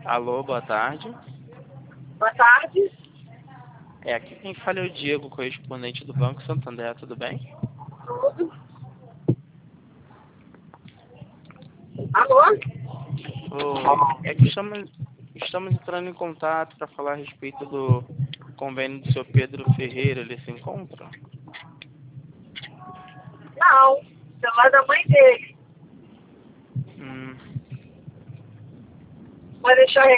Alô, boa tarde. Boa tarde. Aqui quem fala é o Diego, correspondente do Banco Santander, tudo bem? Tudo. Alô? É que estamos entrando em contato para falar a respeito do convênio do seu Pedro Ferreira, ele se encontra? Não. Celular da mãe dele. Hum. Pode deixar